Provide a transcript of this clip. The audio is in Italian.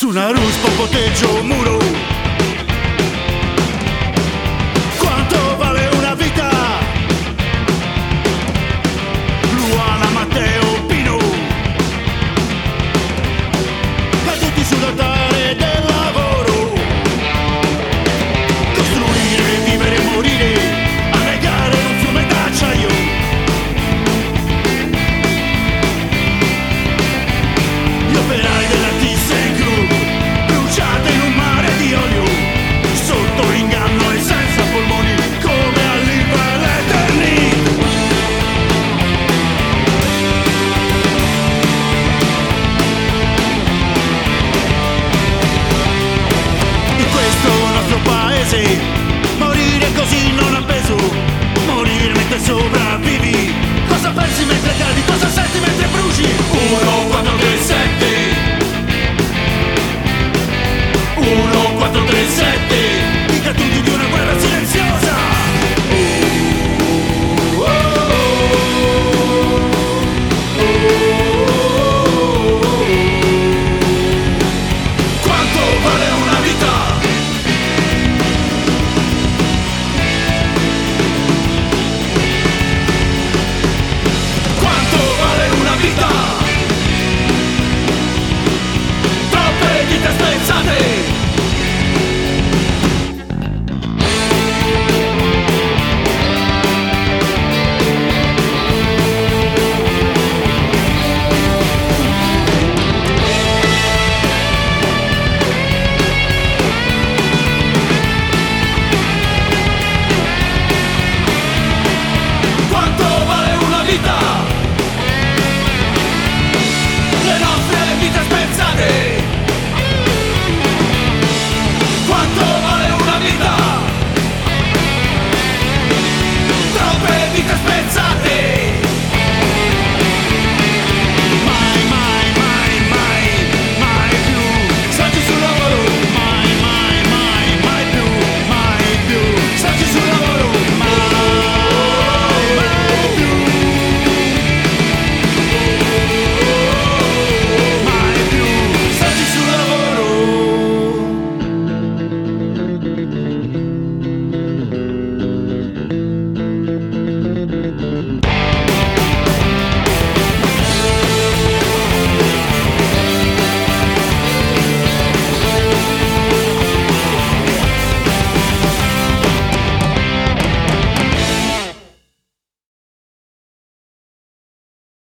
Su una ruspa poteggio un muro. Quanto vale una vita? Luana, Matteo, Pino, caduti sull'altare del lavoro. Costruire, vivere e morire, annegare un fiume d'acciaio. Gli operai della ThyssenKrupp bruciati in un mare di olio, sotto inganno e senza polmoni, come all'Ilva e l'Eternit. In questo nostro paese morire così non ha peso, morire mentre sopravvivi. Cosa pensi mentre cadi, cosa senti mentre bruci? 1, 4, 3, 7. 1, 4, 3, 7. I caduti di una guerra silenziosa. Quanto vale una vita? Quanto vale una vita? Troppe vite spezzate,